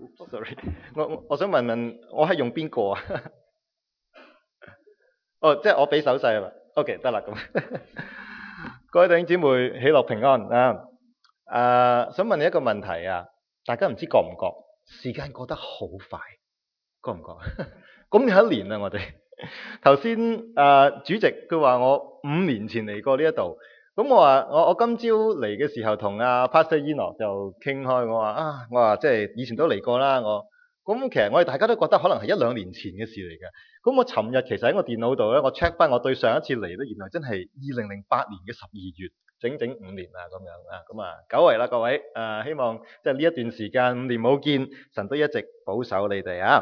Sorry，我想問問，我係用邊個啊？哦，即係我俾手勢係嘛？OK，得啦咁。各位弟兄姊妹，喜樂平安啊！想問你一個問題啊，大家唔知覺唔覺時間過得好快，覺唔覺？咁有一年啦，我哋頭先主席佢話我5年前嚟過呢一度，咁我話我今朝嚟嘅時候同阿 Pastor Enoch 就傾開，我話即係以前都嚟過啦，咁其實我哋大家都覺得可能係1-2年前嘅事嚟嘅。咁我尋日其實喺我電腦度咧，我 check 翻我對上一次嚟咧，原來真係2008年嘅12月，整整5年啦咁樣啊，咁啊久違啦各位，希望即係呢一段時間5年冇見，神都一直保守你哋啊。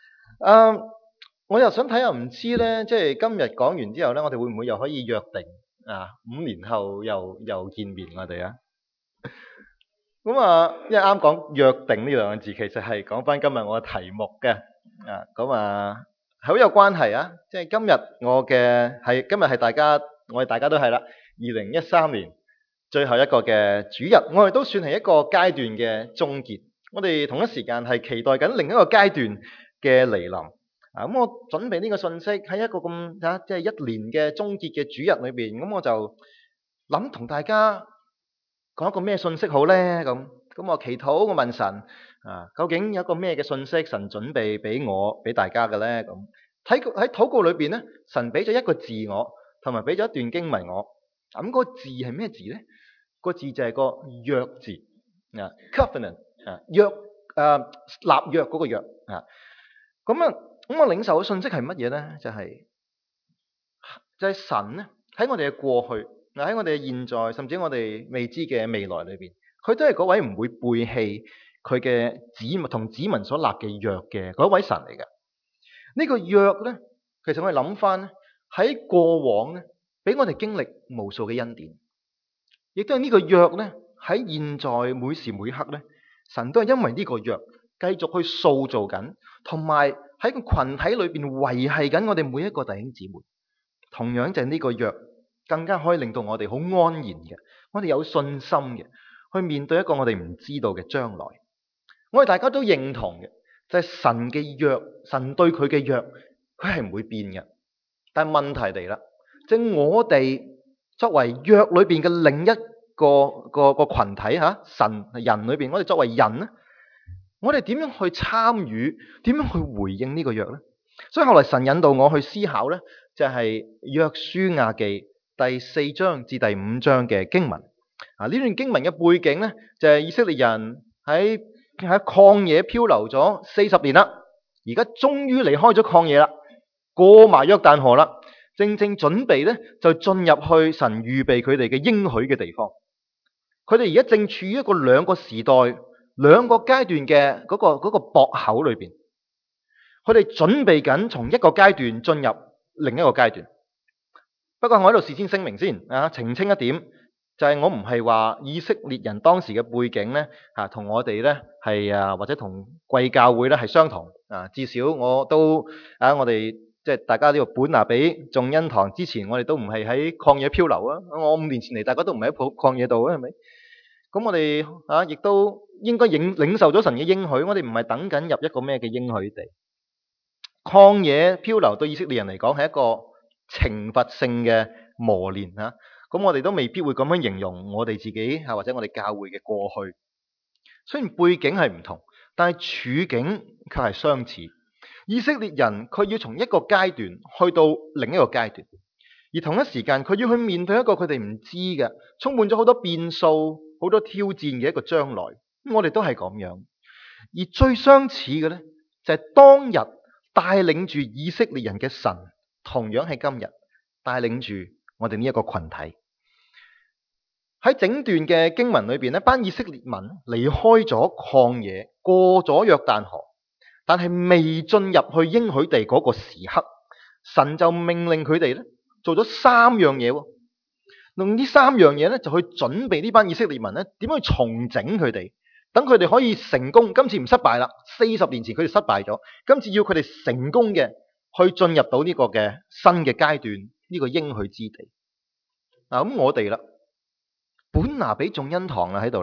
我又想睇下，唔知咧，即係今日講完之後咧，我哋會唔會又可以約定啊？5年後又見面我哋啊？咁啊，因為啱講約定呢兩個字，其實係講翻今日我嘅題目嘅咁啊，好有關係啊！即係今日今日係我哋大家都係啦，2013年最後一個嘅主日，我哋都算係一個階段嘅終結。我哋同一時間係期待緊另一個階段嘅嚟臨。咁我準備呢個信息喺一個即係1年嘅終結嘅主日裏邊，咁我就諗同大家講一個咩信息好咧？咁我祈禱，我問神究竟有一個咩嘅信息神準備俾大家嘅咧？咁喺禱告裏邊咧，神俾咗一個字我，同埋俾咗一段經文我。咁嗰個字係咩字咧？個字就係個約字，covenant 立約嗰個約啊。咁我領受嘅信息係乜嘢咧？就係神咧喺我哋嘅過去，喺我哋嘅現在，甚至我哋未知嘅未來裏邊，佢都係嗰位唔會背棄佢嘅同子民所立嘅約嘅嗰位神嚟嘅。呢個約咧，其實我哋諗翻咧，喺過往咧，俾我哋經歷無數嘅恩典，亦都係呢個約咧，喺現在每時每刻咧，神都係因為呢個約繼續去塑造緊，同埋喺個群體裏邊維繫緊我哋每一個弟兄姊妹。同樣就係呢個約，更加可以令到我哋好安然嘅，我哋有信心嘅，去面對一個我哋唔知道嘅將來。我哋大家都認同嘅，就係神嘅約，神對佢嘅約，佢係唔會變嘅。但係問題嚟啦，即係我哋作為約裏邊嘅另一個群體神人裏邊，我哋作為人咧，我哋點樣去參與，點樣去回應呢個約咧？所以後來神引導我去思考咧，就係約書亞記第4章至第5章嘅經文。呢段經文嘅背景咧，就係以色列人喺曠野漂流咗40年啦，而家終於離開咗曠野啦，過埋約旦河啦，正準備咧就進入去神預備佢哋嘅應許嘅地方。佢哋而家正處於一個兩個時代、兩個階段嘅嗰個駁口裏邊。佢哋準備緊從一個階段進入另一個階段。不過我喺度事先聲明先澄清一點，就係我唔係話以色列人當時嘅背景咧同我哋咧係或者同貴教會咧係相同至少我都我哋即係大家呢個本拿比眾恩堂之前，我哋都唔係喺曠野漂流啊！我5年前嚟，大家都唔係喺曠野度啊，係咪？咁我哋亦都應該領受咗神嘅應許，我哋唔係等緊入一個咩嘅應許地。曠野漂流對以色列人嚟講係一個懲罰性嘅磨練咁我哋都未必會咁樣形容我哋自己或者我哋教會嘅過去。雖然背景係唔同，但係處境卻係相似。以色列人佢要從一個階段去到另一個階段，而同一時間佢要去面對一個佢哋唔知嘅、充滿咗好多變數、好多挑戰嘅一個將來。我哋都係咁樣。而最相似嘅呢，就係當日帶領住以色列人嘅神，同樣係今日帶領住我哋呢一個群體。喺整段嘅經文裏邊，一班以色列民離開咗曠野，過咗約旦河，但係未進入去應許地嗰個時刻，神就命令佢哋咧做咗3樣嘢。用呢3樣嘢咧，就去準備呢班以色列民咧點樣去重整佢哋，等佢哋可以成功。今次唔失敗啦，40年前佢哋失敗咗，今次要佢哋成功嘅去進入到呢個嘅新嘅階段，呢個應許之地。咁我哋啦，本拿比眾恩堂啦喺度啦，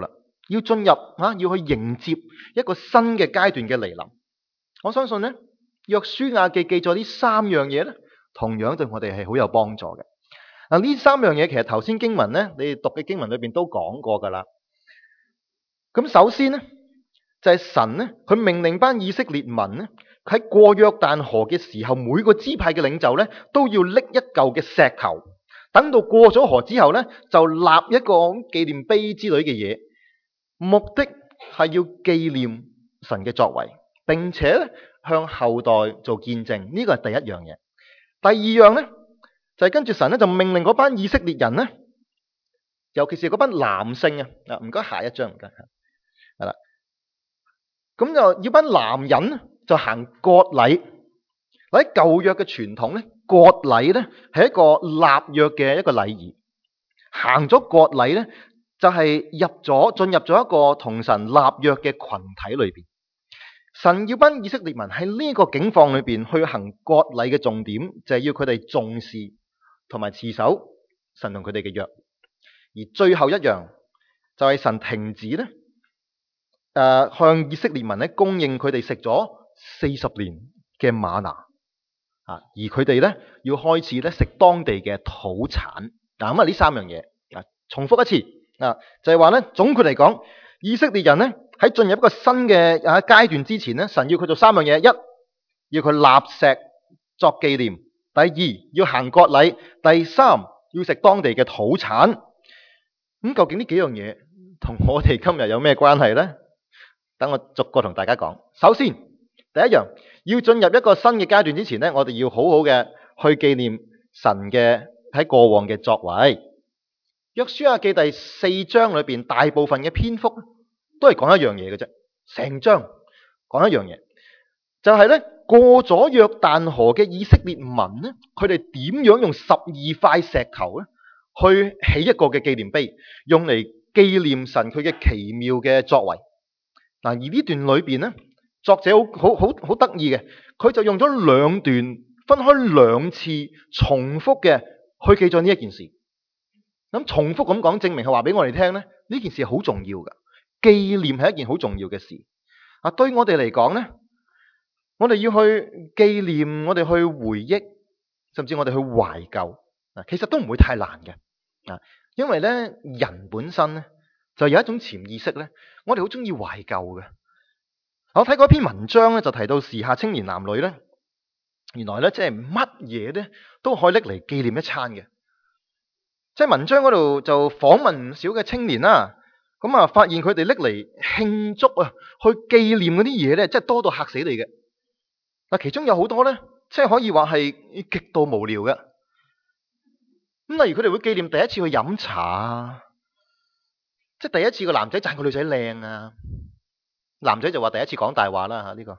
要進入要去迎接一個新嘅階段嘅嚟臨。我相信咧，約書亞記記載呢三樣嘢咧，同樣對我哋係好有幫助嘅。嗱，呢三樣嘢其實頭先經文咧，你哋讀嘅經文裏邊都講過噶啦。咁首先咧，就係神咧，佢命令班以色列民咧，喺過約旦河嘅時候，每個支派嘅領袖咧，都要拎一嚿嘅石頭，等到過咗河之後咧，就立一個紀念碑之類嘅嘢，目的係要紀念神嘅作為，並且咧向後代做見證。呢個係第一樣嘢。第二樣咧，就係跟住神咧就命令嗰班以色列人咧，尤其是嗰班男性啊，唔該下一章唔該，係啦，咁就要班男人就行割禮。喺舊約嘅傳統咧，割禮咧係一個立約嘅一個禮儀。行咗割禮咧，就係進入咗一個同神立約嘅群體裏邊。神要班以色列民喺呢個境況裏邊去行割禮嘅重點，就係要佢哋重視同埋持守神同佢哋嘅約。而最後一樣就係神停止咧，向以色列民咧供應佢哋食咗40年嘅嗎哪啊，而佢哋咧要開始咧食當地嘅土產。嗱，咁呢三樣嘢重複一次就係話咧，總括嚟講，以色列人咧喺進入一個新嘅階段之前咧，神要佢做三樣嘢：一，要佢立石作紀念；第二，要行割禮；第三，要食當地嘅土產。咁究竟呢幾樣嘢同我哋今日有咩關係咧？等我逐個同大家講。首先，第一樣，要進入一個新嘅階段之前咧，我哋要好好嘅去紀念神嘅喺過往嘅作為。約書亞記第4章裏邊大部分嘅篇幅都係講一樣嘢嘅啫，成章講一樣嘢，就係咧過咗約旦河嘅以色列民咧，佢哋點樣用12塊石頭咧去起一個嘅紀念碑，用嚟紀念神佢嘅奇妙嘅作為。嗱，而呢段裏邊咧，作者好得意嘅，佢就用咗兩段分開兩次重複嘅去記載呢一件事。咁重複咁講，證明係話俾我哋聽咧，呢件事係好重要噶，紀念係一件好重要嘅事。對我哋嚟講咧，我哋要去紀念，我哋去回憶，甚至我哋去懷舊，其實都唔會太難嘅。因為咧人本身咧就有一種潛意識咧，我哋好中意懷舊嘅。我睇過一篇文章咧，就提到時下青年男女咧，原來咧即係乜嘢咧都可以拎嚟紀念一餐嘅。即係文章嗰度就訪問唔少嘅青年啦，咁啊發現佢哋拎嚟慶祝去紀念嗰啲嘢咧，即係多到嚇死你嘅。嗱，其中有好多咧，即係可以話係極度無聊嘅。咁例如佢哋會紀念第一次去飲茶啊，即係第一次個男仔讚個女仔靚啊，男仔就話第一次講大話啦吓呢個。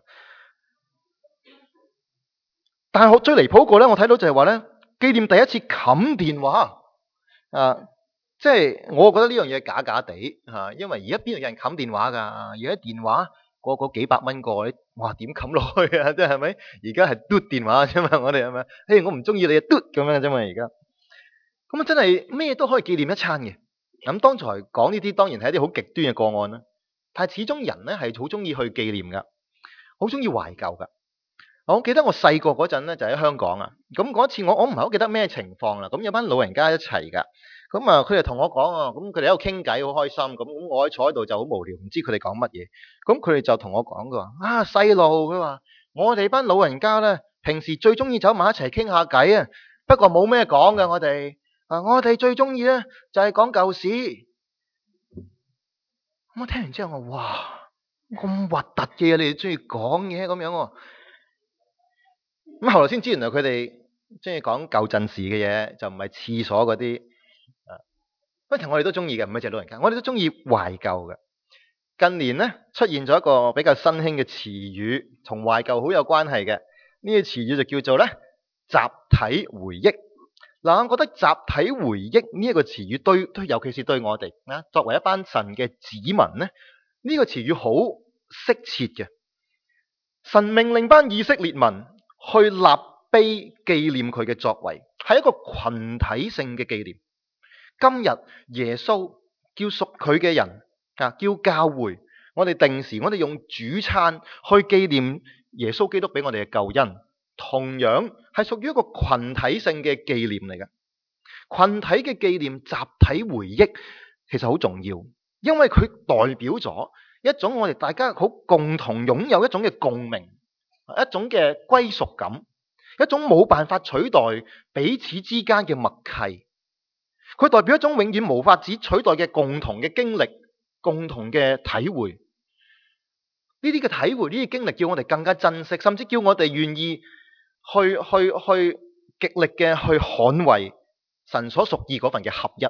但係我最離譜個咧，我睇到就係話咧，紀念第一次冚電話。即係我覺得呢樣嘢假假地吓，因為而家邊度有人冚電話噶？而家電話個幾百蚊個，哇點冚落去啊？即係咪？而家係嘟電話啫嘛，我哋係咪？我唔中意你嘟咁樣啫嘛，而家咁真係咩都可以紀念一餐嘅。咁剛才講呢啲當然係一啲好極端嘅個案啦，但係始終人咧係好中意去紀念噶，好中意懷舊噶。我記得我細個嗰陣咧就喺香港啊，咁嗰次我唔係好記得咩情況啦，咁有班老人家一齊噶，咁啊佢哋同我講啊，咁佢哋喺度傾偈好開心，咁我坐喺度就好無聊，唔知佢哋講乜嘢，咁佢哋就同我講佢話細路，佢話我哋班老人家咧平時最中意走埋一齊傾下偈啊，不過冇咩講嘅我哋最中意咧就係講舊史。咁我聽完之後我哇咁核突嘅嘢你哋中意講嘢咁樣喎。咁後來先知原來佢哋中意講舊陣時嘅嘢，就唔係廁所嗰啲。不過我哋都中意嘅，唔係淨係老人家，我哋都中意懷舊嘅。近年咧出現咗一個比較新興嘅詞語，同懷舊好有關係嘅。呢個詞語就叫做咧集體回憶。嗱，我覺得集體回憶呢一個詞語對，尤其是對我哋作為一班神嘅子民咧，呢個詞語好適切嘅。神命令班以色列民去立碑紀念佢嘅作為，係一個群體性嘅紀念。今日耶穌叫屬佢嘅人叫教會，我哋定時，我哋用主餐去紀念耶穌基督俾我哋嘅救恩，同樣係屬於一個群體性嘅紀念嚟嘅。群體嘅紀念、集體回憶，其實好重要，因為佢代表咗一種我哋大家好共同擁有一種嘅共鳴，一種嘅歸屬感，一種冇辦法取代彼此之間嘅默契。佢代表一種永遠無法取代嘅共同嘅經歷、共同嘅體會。呢啲嘅體會、呢啲經歷，叫我哋更加珍惜，甚至叫我哋願意去極力嘅去捍衛神所屬意嗰份嘅合一。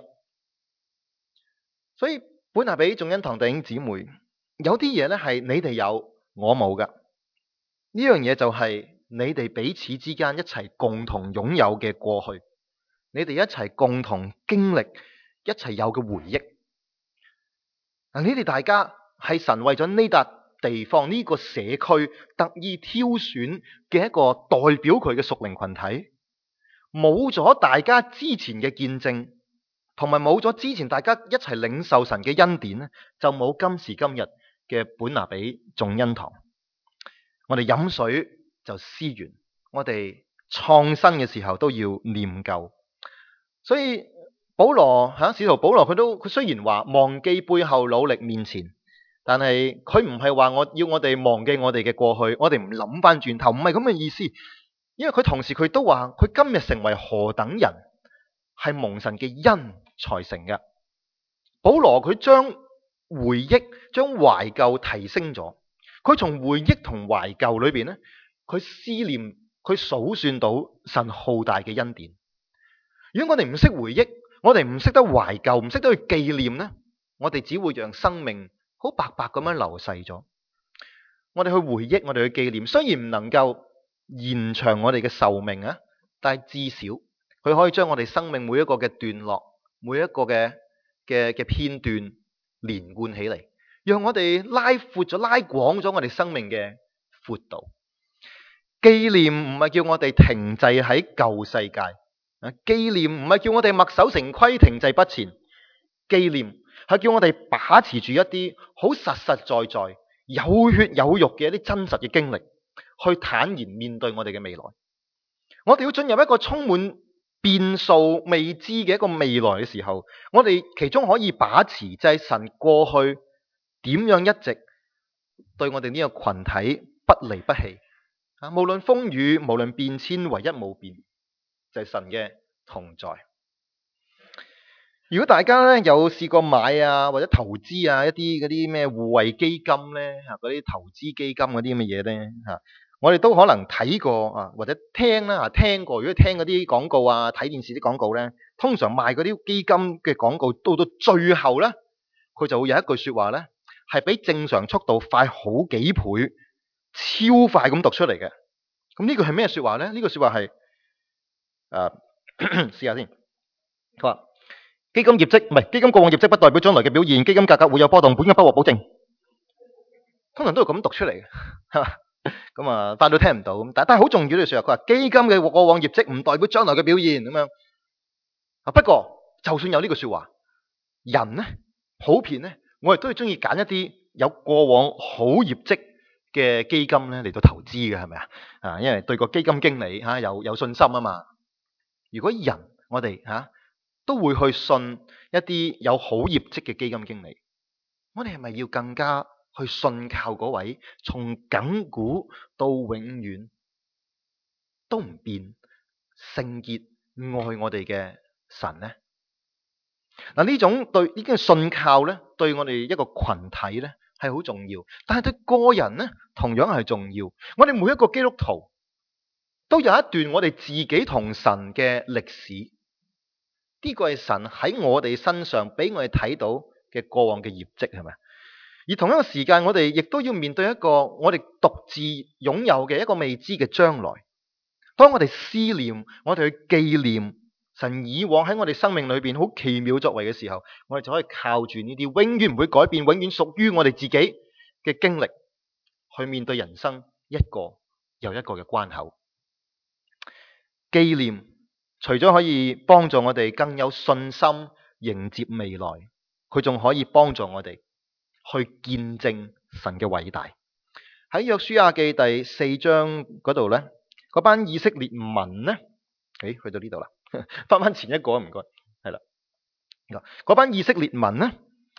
所以本拿比眾恩堂弟兄姊妹，有啲嘢咧係你哋有，我冇噶。呢樣嘢就係你哋彼此之間一齊共同擁有嘅過去，你哋一齊共同經歷、一齊有嘅回憶。你哋大家係神為咗呢笪地方、呢個社區特意挑選嘅一個代表佢嘅屬靈群體。冇咗大家之前嘅見證，同埋冇咗之前大家一齊領受神嘅恩典咧，就冇今時今日嘅本拿比眾恩堂。我哋飲水就思源，我哋創新嘅時候都要念舊。所以保羅使徒保羅佢雖然話忘記背後努力面前，但係佢唔係話要我哋忘記我哋嘅過去，我哋唔諗翻轉頭，唔係咁嘅意思。因為佢同時佢都話佢今日成為何等人，係蒙神嘅恩才成嘅。保羅佢將回憶、將懷舊提升咗。佢從回憶同懷舊裏邊咧，佢思念、佢數算到神浩大嘅恩典。如果我哋唔識回憶，我哋唔識得懷舊，唔識得去紀念咧，我哋只會讓生命好白白咁樣流逝咗。我哋去回憶，我哋去紀念，雖然唔能夠延長我哋嘅壽命啊，但係至少佢可以將我哋生命每一個嘅段落、每一個嘅片段連貫起嚟，讓我哋拉闊咗、拉廣咗我哋生命嘅闊度。紀念唔係叫我哋停滯喺舊世界，紀念唔係叫我哋墨守成規、停滯不前。紀念係叫我哋把持住一啲好實實在在、有血有肉嘅一啲真實嘅經歷，去坦然面對我哋嘅未來。我哋要進入一個充滿變數未知嘅一個未來嘅時候，我哋其中可以把持就係神過去點樣一直對我哋呢個群體不離不棄。無論風雨，無論變遷，唯一冇變就係神嘅同在。如果大家咧有試過買啊或者投資啊一啲嗰啲咩互惠基金咧嗰啲投資基金嗰啲咁嘅嘢咧我哋都可能睇過啊或者聽啦聽過。如果聽嗰啲廣告啊睇電視啲廣告咧，通常賣嗰啲基金嘅廣告到最後咧，佢就會有一句說話咧係比正常速度快好幾倍，超快咁讀出嚟嘅。咁呢句係咩說話咧？呢句說話係試下先。佢話基金業績唔係基金過往業績不代表將來嘅表現，基金價格會有波動，本金不獲保證。通常都係咁讀出嚟嘅，係嘛？咁啊，大家都聽唔到咁，但係好重要呢句說話。佢話基金嘅過往業績唔代表將來嘅表現咁樣。不過就算有呢句說話，人咧普遍咧，我哋都係中意揀一啲有過往好業績嘅基金咧嚟到投資嘅，係咪啊？因為對個基金經理有信心啊嘛。如果人我哋都會去信一啲有好業績嘅基金經理，我哋係咪要更加去信靠嗰位從亙古到永遠都唔變、聖潔愛我哋嘅神呢？呢種對呢個信靠咧，對我哋一個群體咧係好重要，但係對個人咧同樣係重要。我哋每一個基督徒都有一段我哋自己同神嘅歷史。呢個係神喺我哋身上俾我哋睇到嘅過往嘅業績，係咪？而同一個時間，我哋亦都要面對一個我哋獨自擁有嘅一個未知嘅將來。當我哋思念、我哋去紀念神以往喺我哋生命裏邊好奇妙作為嘅時候，我哋就可以靠住呢啲永遠唔會改變、永遠屬於我哋自己嘅經歷，去面對人生一個又一個嘅關口。紀念除咗可以幫助我哋更有信心迎接未來，佢仲可以幫助我哋去見證神嘅偉大。喺約書亞記第4章嗰度咧，嗰班以色列民咧，去到呢度啦，翻前一個唔該，係啦，嗰班以色列民咧，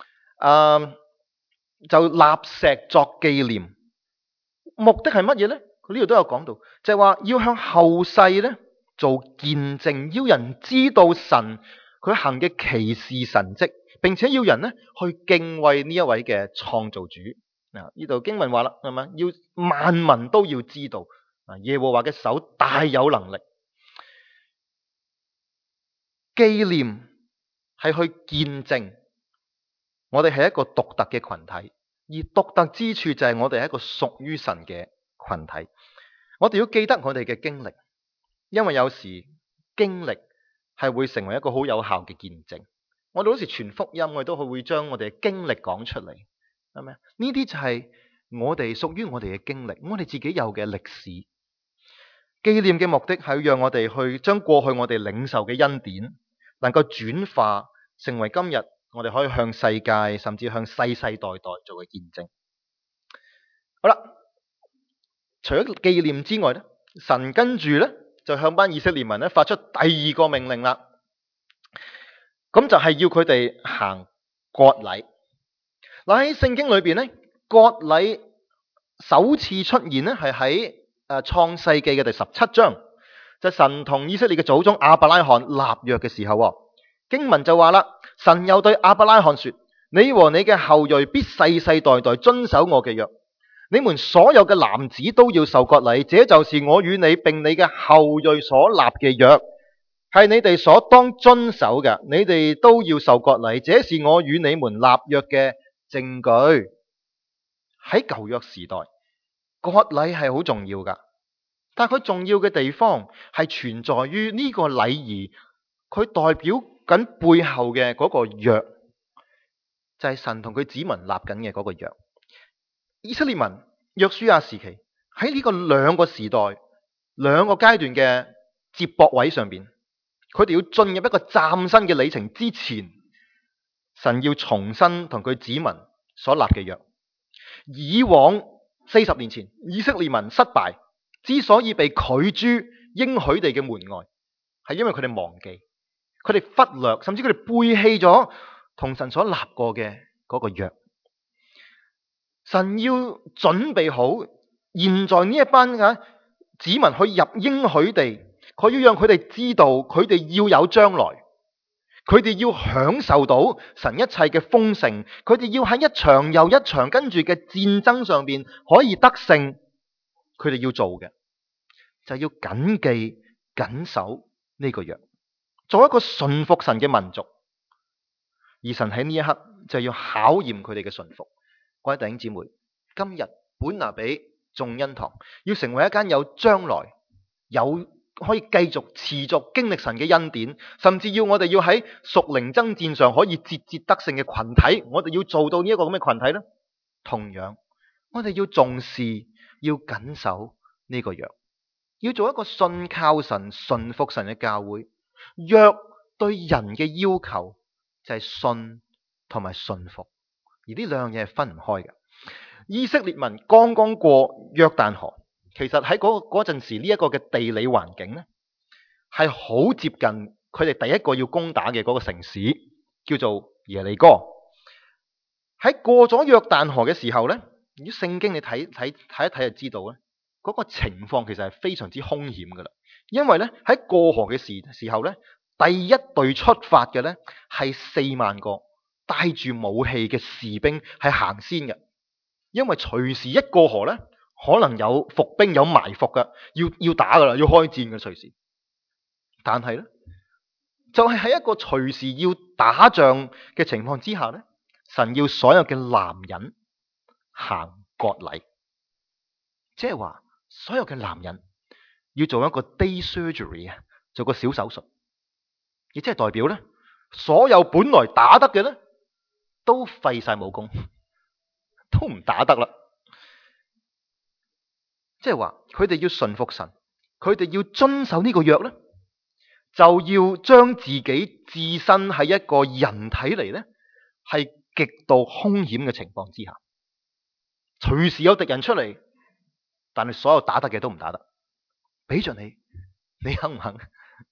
就立石作紀念，目的係乜嘢咧？佢呢度都有講到，就係話要向後世咧做見證，要人知道神佢行嘅奇事神蹟，並且要人咧去敬畏呢一位嘅創造主。嗱，呢度經文話啦，係咪？要萬民都要知道，耶和華嘅手大有能力。紀念係去見證，我哋係一個獨特嘅群體，而獨特之處就係我哋係一個屬於神嘅群體。我哋要記得我哋嘅經歷，因為有時經歷係會成為一個好有效嘅見證。我哋好似傳福音，我哋都會將我哋嘅經歷講出嚟，係咪？呢啲就係我哋屬於我哋嘅經歷，我哋自己有嘅歷史。紀念嘅目的係要讓我哋去將過去我哋領受嘅恩典，能夠轉化成為今日我哋可以向世界甚至向世世代代做嘅見證。好啦，除咗紀念之外咧，神跟住咧就向班以色列民咧發出第二個命令啦。咁就係要佢哋行割禮。嗱，喺聖經裏邊咧，割禮首次出現咧係喺創世記嘅第17章，就係神同以色列嘅祖宗亞伯拉罕立約嘅時候。經文就話啦，神又對亞伯拉罕說：你和你嘅後裔必世世代代遵守我嘅約，你們所有嘅男子都要受割禮，這就是我與你並你嘅後裔所立嘅約，係你哋所當遵守嘅，你哋都要受割禮，這是我與你們立約嘅證據。喺舊約時代，割禮係好重要噶，但係佢重要嘅地方係存在於呢個禮儀，佢代表緊背後嘅嗰個約，就係神同佢子民立緊嘅嗰個約。以色列民約書亞時期喺呢個兩個時代兩個階段嘅接駁位上邊，佢哋要進入一個嶄新嘅里程之前，神要重新同佢子民所立嘅約。以往40年前以色列民失敗，之所以被拒諸應許地嘅門外，係因為佢哋忘記，佢哋忽略，甚至佢哋背棄咗同神所立過嘅嗰個約。神要準備好現在呢一班子民去入應許地，佢要讓佢哋知道佢哋要有將來，佢哋要享受到神一切嘅豐盛，佢哋要喺一場又一場跟住嘅戰爭上邊可以得勝。佢哋要做嘅就係要謹記謹守呢個約，做一個順服神嘅民族。而神喺呢一刻就要考驗佢哋嘅順服。各位弟兄姊妹，今日本拿比眾恩堂要成為一間有將來、有可以繼續持續經歷神嘅恩典，甚至要我哋要喺屬靈爭戰上可以節節得勝嘅群體，我哋要做到呢一個咁嘅群體呢，同樣我哋要重視、要謹守呢個約，要做一個信靠神、順服神嘅教會。約對人嘅要求就係信同埋順服，而呢兩樣嘢係分唔開嘅。以色列民剛剛過約旦河，其實喺嗰陣時呢一個嘅地理環境咧，係好接近佢哋第一個要攻打嘅嗰個城市，叫做耶利哥。喺過咗約旦河嘅時候咧，如果聖經你睇一睇就知道咧，嗰個情況其實係非常之兇險噶啦。因為咧喺過河嘅時候咧，第一隊出發嘅咧係4萬個帶住武器嘅士兵係行先嘅，因為隨時一過河咧，可能有伏兵有埋伏噶，要打噶啦，要開戰嘅隨時。但係咧，就係喺一個隨時要打仗嘅情況之下咧，神要所有嘅男人行割禮，即係話所有嘅男人要做一個 day surgery 啊，做個小手術，亦即係代表咧，所有本來打得嘅咧，都廢晒武功，都唔打得啦。即係話佢哋要順服神，佢哋要遵守呢個約咧，就要將自己置身喺一個人體嚟咧，係極度兇險嘅情況之下，隨時有敵人出嚟，但係所有打得嘅都唔打得，俾着你，你肯唔肯？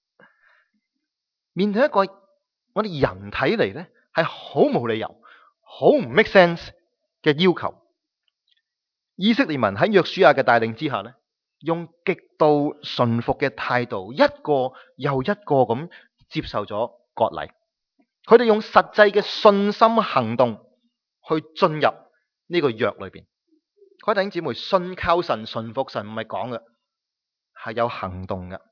面對一個我哋人睇嚟咧係好冇理由、好唔 make sense 嘅要求，以色列民喺約書亞嘅帶領之下咧，用極度順服嘅態度，一個又一個咁接受咗割禮。佢哋用實際嘅信心行動去進入呢個約裏邊。各位弟兄姊妹，信靠神、順服神唔係講嘅，係有行動嘅。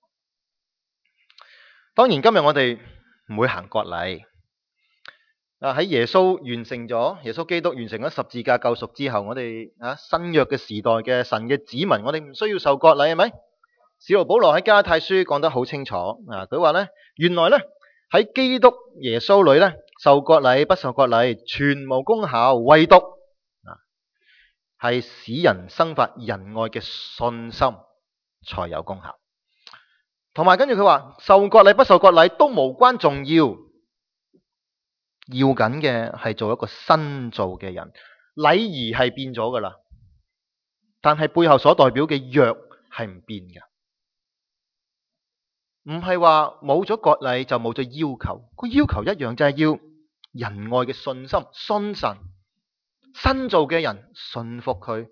當然今日我哋唔會行割禮。喺耶穌耶穌基督完成咗十字架救贖之後，我哋新約嘅時代嘅神嘅子民，我哋唔需要受割禮，係咪？使徒保羅喺加拉太書講得好清楚，佢話咧，原來咧喺基督耶穌裏咧，受割禮不受割禮全無功效，唯獨係使人生發仁愛嘅信心才有功效。同埋跟住佢話，受割禮不受割禮都無關重要，要緊嘅係做一個新造嘅人。禮儀係變咗噶啦，但係背後所代表嘅約係唔變嘅。唔係話冇咗割禮就冇咗要求，個要求一樣，就係要仁愛嘅信心，信神。新造嘅人順服佢，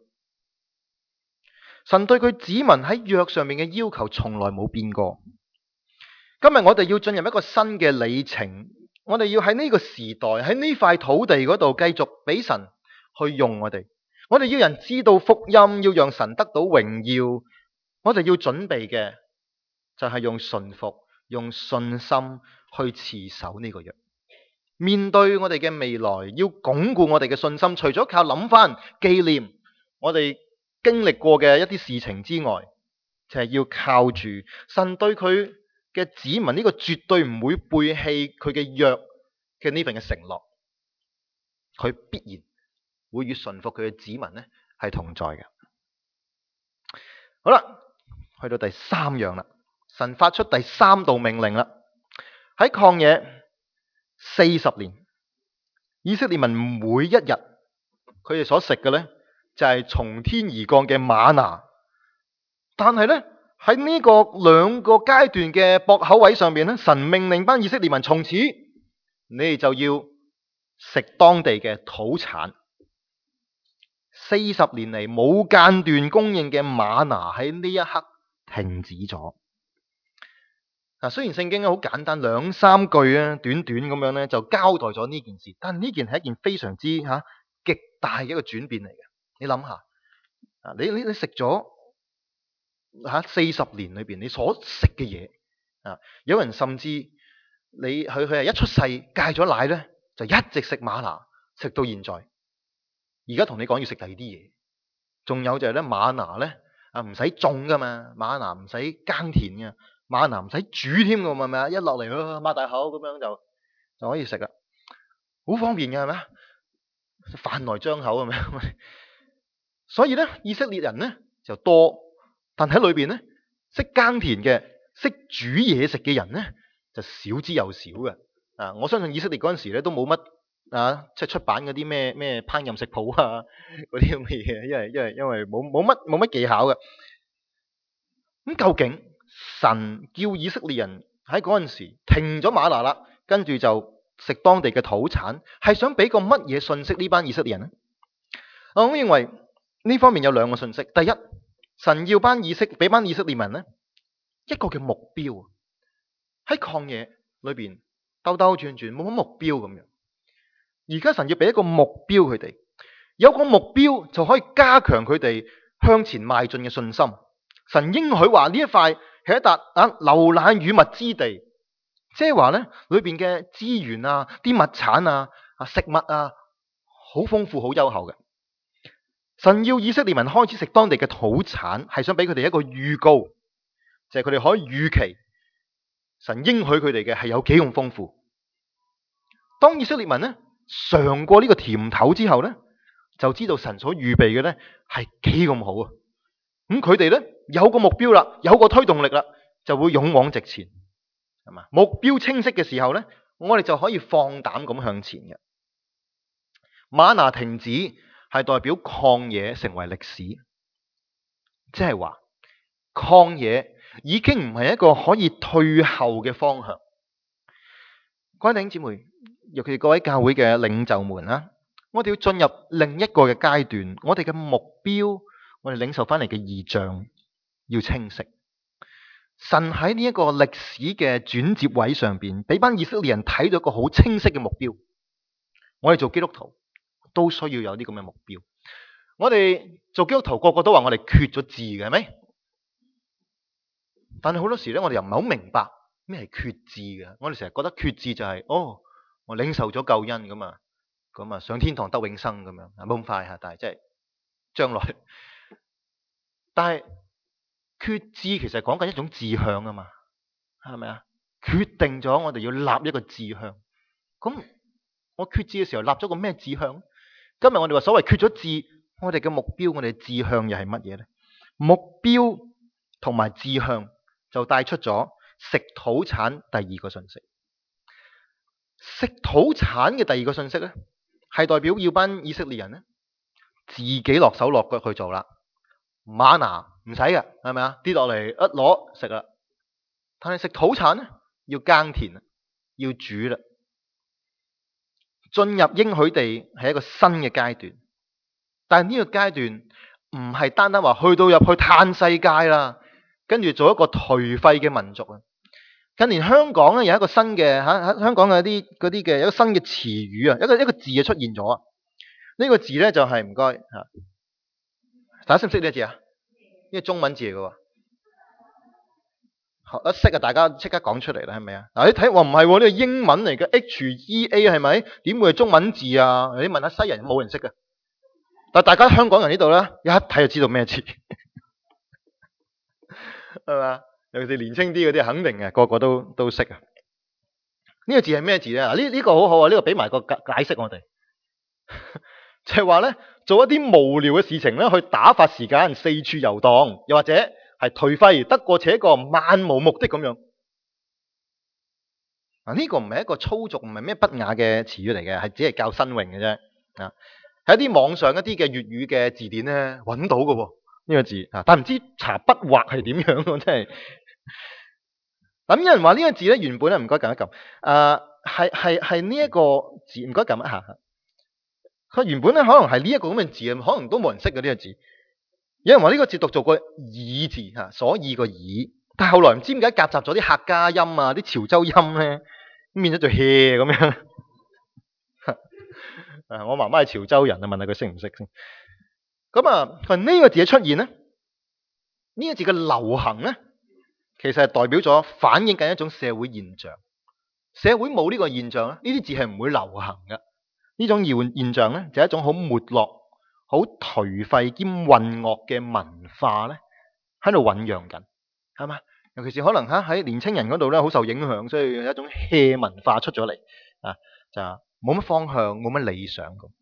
神對佢子民喺約上面嘅要求從來冇變過。今日我哋要進入一個新嘅里程，我哋要喺呢個時代，喺呢塊土地嗰度繼續俾神去用我哋。我哋要人知道福音，要讓神得到榮耀。我哋要準備嘅就係用順服、用信心去持守呢個約。面對我哋嘅未來，要鞏固我哋嘅信心，除咗靠諗翻紀念我哋經歷過嘅一啲事情之外，就係要靠住神對佢嘅子民呢個絕對唔會背棄佢嘅約嘅呢份嘅承諾，佢必然會與順服佢嘅子民呢係同在嘅。好啦，去到第三樣啦，神發出第三道命令啦，喺曠野40年，以色列民每一日佢哋所食嘅呢，就係從天而降嘅嗎哪。但係呢，喺呢個兩個階段嘅駁口位上面呢，神命令班以色列民從此你哋就要食當地嘅土產。40年嚟冇間斷供應嘅嗎哪喺呢一刻停止咗。雖然聖經好簡單2-3句短短咁樣咧就交代咗呢件事，但係呢件係一件非常之極大嘅一個轉變嚟嘅。你諗下，你食咗40年裏邊你所食嘅嘢，有人甚至佢係一出世戒咗奶咧，就一直食嗎哪食到現在。而家同你講要食第二啲嘢，仲有就係咧嗎哪咧唔使種噶嘛，嗎哪唔使耕田嘅。嗎哪唔使煮添㗎，係咪啊？一落嚟擘大口咁樣就可以食啦，好方便嘅係咪啊？飯來張口咁樣。所以咧，以色列人咧就多，但喺裏邊咧識耕田嘅、識煮嘢食嘅人咧就少之又少嘅。我相信以色列嗰陣時咧都冇乜即係出版嗰啲咩烹飪食譜啊嗰啲咁嘅嘢，因為冇乜技巧嘅。咁究竟神叫以色列人喺嗰陣時停咗嗎哪啦，跟住就食當地嘅土產，係想俾個乜嘢信息呢班以色列人呢？我認為呢方面有兩個信息。第一，神要俾班以色列民呢一個嘅目標，喺曠野裏邊兜兜轉轉冇乜目標咁樣。而家神要俾一個目標佢哋，有個目標就可以加強佢哋向前邁進嘅信心。神應許話呢一塊係一笪流奶與蜜之地，即係話咧裏邊嘅資源啲物產食物好豐富好優厚嘅。神要以色列民開始食當地嘅土產，係想俾佢哋一個預告，就係佢哋可以預期神應許佢哋嘅係有幾咁豐富。當以色列民咧嘗過呢個甜頭之後咧，就知道神所預備嘅咧係幾咁好啊！咁佢哋咧有個目標啦，有個推動力啦，就會勇往直前，係嘛？目標清晰嘅時候咧，我哋就可以放膽咁向前嘅。 嗎哪停止係代表曠野成為歷史，即係話曠野已經唔係一個可以退後嘅方向。各位弟兄姊妹，尤其各位教會嘅領袖們啦，我哋要進入另一個嘅階段，我哋嘅目標，我哋領受翻嚟嘅異象要清晰。神喺呢一個歷史嘅轉折位上邊，俾班以色列人睇到一個好清晰嘅目標。我哋做基督徒都需要有啲咁嘅目標。我哋做基督徒個個都話我哋缺咗字嘅，係咪？但係好多時咧，我哋又唔係好明白咩係缺字嘅。我哋成日覺得缺字就係我領受咗救恩咁啊上天堂得永生咁樣，冇咁快吓，但係即係將來。但係決志其實講緊一種志向啊嘛，係咪啊？決定咗我哋要立一個志向。咁我決志嘅時候立咗個咩志向？今日我哋話所謂決咗志，我哋嘅目標，我哋嘅志向又係乜嘢咧？目標同埋志向就帶出咗食土產第二個信息。食土產嘅第二個信息咧，係代表要班以色列人咧自己落手落腳去做啦。嗎哪唔使嘅，係咪啊？跌落嚟一攞食啦。但係食土產咧，要耕田，要煮啦。進入應許地係一個新嘅階段，但係呢個階段唔係單單話去到入去嘆世界啦，跟住做一個頹廢嘅民族啊！近年香港咧有一個新嘅香港嘅一個新嘅詞語啊，一個字啊出現咗啊！呢個字咧就係唔該吓，大家識唔識呢個字啊？呢個中文字嚟嘅喎。一識啊，大家即刻講出嚟啦，係咪啊？嗱，你睇話唔係呢個英文嚟嘅 HEA 係咪？點會係中文字啊？你問下西人冇人識嘅，但係大家香港人呢度咧，一睇就知道咩字，係嘛？尤其是年青啲嗰啲，肯定嘅，個個都識啊。呢個字係咩字咧？呢個好好啊，呢個俾埋個解釋我哋，就係話咧做一啲無聊嘅事情咧，去打發時間，四處遊蕩，又或者係頹廢，得過且過，漫無目的咁樣。呢個唔係一個粗俗，唔係咩不雅嘅詞語嚟嘅，係只係教新穎嘅啫。啊，喺一啲網上一啲嘅粵語嘅字典咧揾到嘅喎呢個字啊，但係唔知查筆畫係點樣喎，真係。咁有人話呢個字咧原本咧唔該撳一撳，係呢一個字唔該撳一下。佢原本咧可能係呢一個咁嘅字，可能都冇人識嘅呢個字。有人話呢個字讀做個以字吓，所以個以，但係後來唔知點解夾雜咗啲客家音啊，啲潮州音咧，變咗做 hea 咁樣。我媽媽係潮州人啊，問下佢識唔識先。咁啊，呢個字嘅出現咧，呢個字嘅流行咧，其實係代表咗反映緊一種社會現象。社會冇呢個現象咧，呢啲字係唔會流行嘅。呢種現象咧，就係一種好沒落、好頹廢兼混惡嘅文化咧，喺度醖釀緊，係嘛？尤其是可能喺年青人嗰度咧，好受影響，所以有一種 hea 文化出咗嚟啊，就冇乜方向，冇乜理想咁。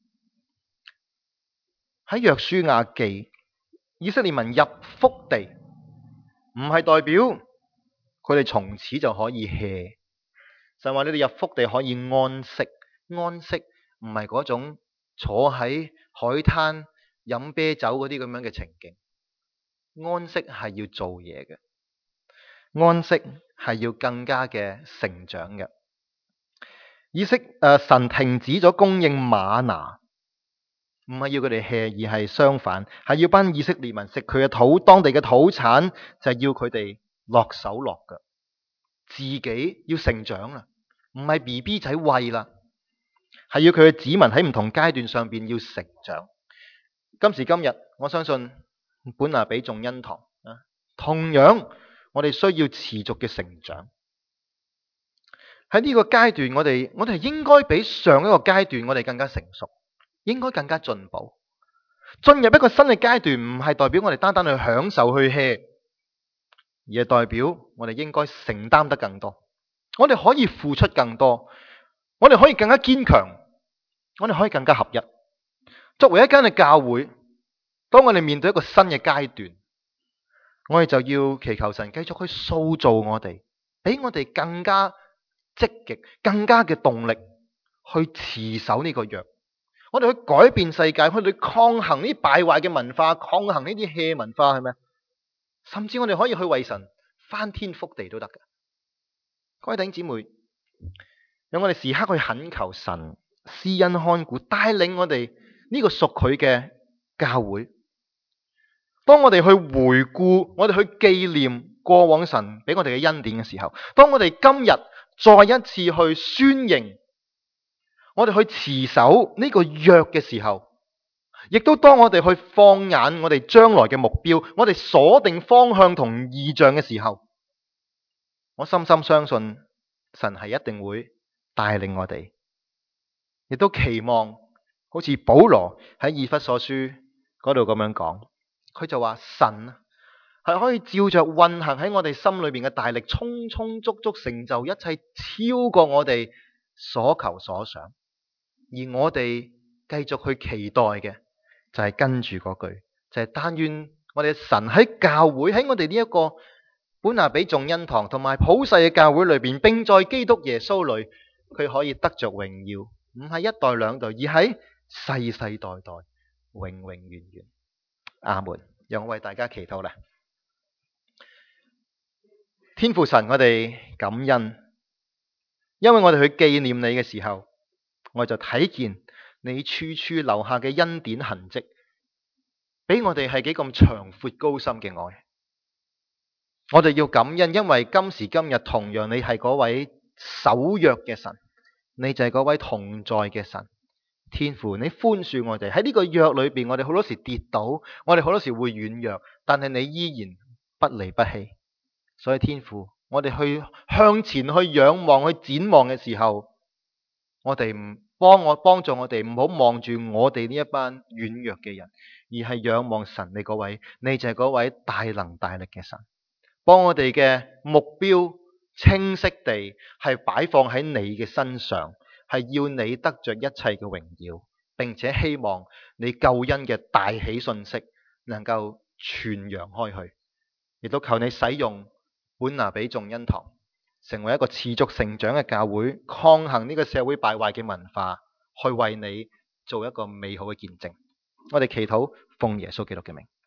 喺約書亞記，以色列民入福地，唔係代表佢哋從此就可以 hea， 就話你哋入福地可以安息，安息唔係嗰種坐喺海灘飲啤酒嗰啲咁樣嘅情景，安息係要做嘢嘅，安息係要更加嘅成長嘅。神停止咗供應嗎哪，唔係要佢哋 hea， 而係相反，係要班以色列民食佢嘅當地嘅土產，就係要佢哋落手落腳，自己要成長啦，唔係 BB 仔餵啦，係要佢嘅子民喺唔同階段上邊要成長。今時今日，我相信本拿比眾恩堂啊，同樣我哋需要持續嘅成長。喺呢個階段，我哋應該比上一個階段我哋更加成熟，應該更加進步。進入一個新嘅階段，唔係代表我哋單單去享受去 hea， 而係代表我哋應該承擔得更多。我哋可以付出更多，我哋可以更加堅強，我哋可以更加合一。作為一間嘅教會，當我哋面對一個新嘅階段，我哋就要祈求神繼續去塑造我哋，俾我哋更加積極、更加嘅動力去持守呢個約， 我哋去改變世界，去抗衡呢啲敗壞嘅文化，抗衡呢啲邪文化，係咪？甚至我哋可以去為神翻天覆地都得㗎。各位弟兄姊妹，讓我哋時刻去懇求神施恩看顧，帶領我哋呢個屬佢嘅教會。當我哋去回顧，我哋去紀念過往神俾我哋嘅恩典嘅時候，當我哋今日再一次去宣認，我哋去持守呢個約嘅時候，亦都當我哋去放眼我哋將來嘅目標，我哋鎖定方向同異象嘅時候，我深深相信神係一定會帶領我哋，亦都期望好似保羅喺以弗所書嗰度咁樣講，佢就話神係可以照着運行喺我哋心裏邊嘅大力，充充足足成就一切，超過我哋所求所想。而我哋繼續去期待嘅就係跟住嗰句，就係但願我哋神喺教會，喺我哋呢一個本拿比眾恩堂同埋普世嘅教會裏邊，並在基督耶穌裏，佢可以得着榮耀，唔係一代兩代，而係世世代代永永遠遠。阿門。讓我為大家祈禱啦。天父神，我哋感恩，因為我哋去紀念你嘅時候，我就睇見你處處留下嘅恩典痕跡，俾我哋係幾咁長闊高深嘅愛。我哋要感恩，因為今時今日同樣你係嗰位守約嘅神，你就係嗰位同在嘅神。天父，你寬恕我哋喺呢個約裏邊，我哋好多時跌倒，我哋好多時會軟弱，但係你依然不離不棄。所以天父，我哋去向前去仰望、去展望嘅時候，我哋幫助我哋唔好望住我哋呢一班軟弱嘅人，而係仰望神你嗰位，你就係嗰位大能大力嘅神。幫我哋嘅目標清晰地係擺放喺你嘅身上，係要你得着一切嘅榮耀，並且希望你救恩嘅大喜訊息能夠傳揚開去，亦都求你使用本拿比眾恩堂成為一個持續成長嘅教會，抗衡呢個社會敗壞嘅文化，去為你做一個美好嘅見證。我哋祈禱奉耶穌基督嘅名。